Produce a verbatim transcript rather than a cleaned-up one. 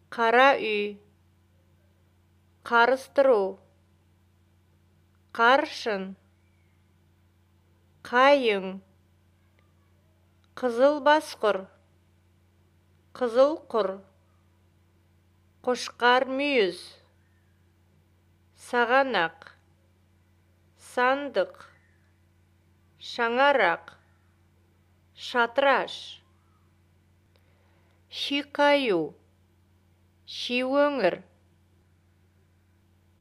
қара үй, қарыстыру, қаршын, қайың, қызыл басқұр, қызыл құр, қошқар мүйіз, сағанақ, сандық, шаңарақ, шатраш, шиқаю, шиөңір,